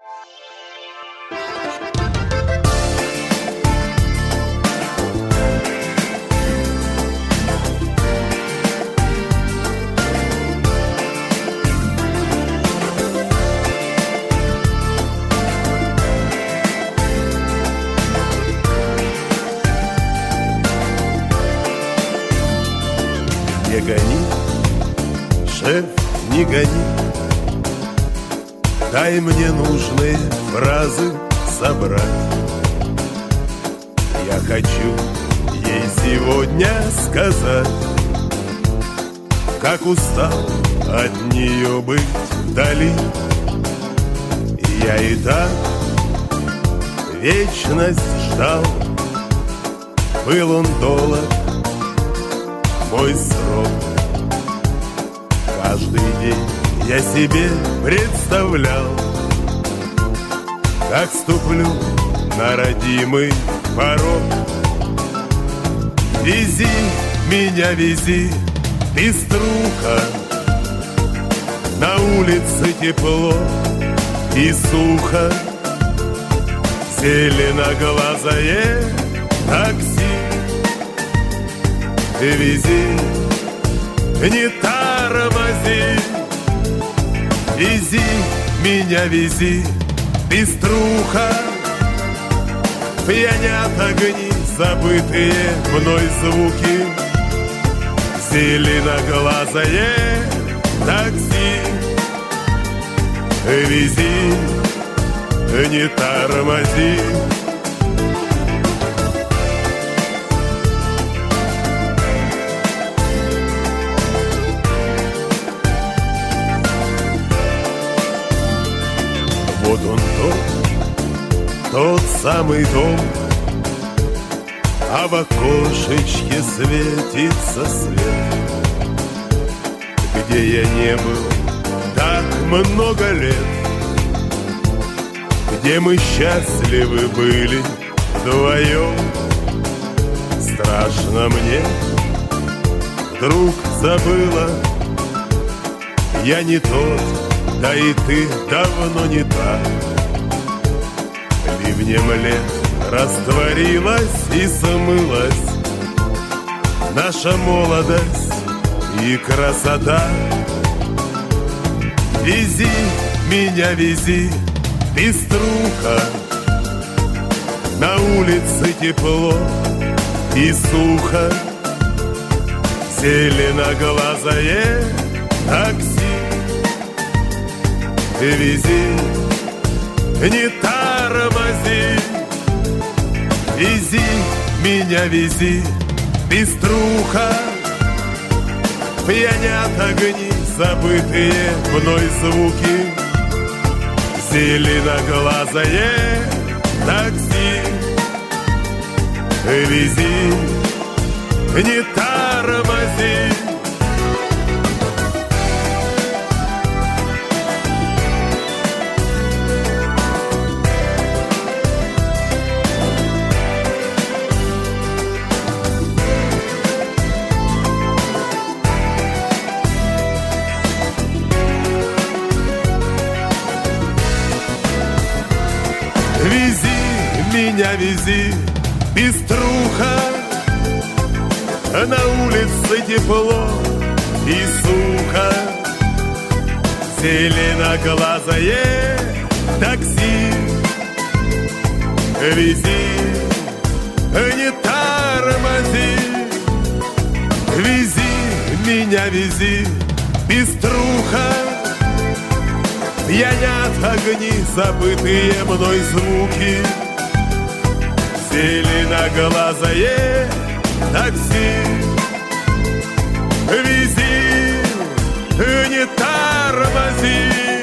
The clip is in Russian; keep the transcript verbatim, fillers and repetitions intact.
Не гони, шеф, не гони, дай мне нужные фразы собрать. Я хочу ей сегодня сказать, как устал от нее быть вдали. Я и так вечность ждал, был он долг, мой срок. Каждый день я себе представлял, как ступлю на родимый порог. Вези меня, вези, пеструха, на улице тепло и сухо. Зеленоглазое такси, вези, не тормози. Вези меня, вези, пеструха, пьянят огни, забытые мной звуки. Зеленоглазое такси, вези, не тормози. Вот он тот, тот самый дом, а в окошечке светится свет, где я не был так много лет, где мы счастливы были вдвоем. Страшно мне, вдруг забыла, я не тот, да и ты давно не та. Ливнем лет растворилась и смылась наша молодость и красота. Вези меня, вези, пеструха, на улице тепло и сухо. Зеленоглазое такси, вези, не тормози. Вези меня, вези, пеструха, пьянят огни, забытые мной звуки. Зеленоглазое такси, вези, не тормози. Меня вези, пеструха, на улице тепло и сухо. Зеленоглазое такси, вези, не тормози. Вези меня, вези, пеструха, пьянят огни, забытые мной звуки. Зеленоглазое такси, вези, не тормози.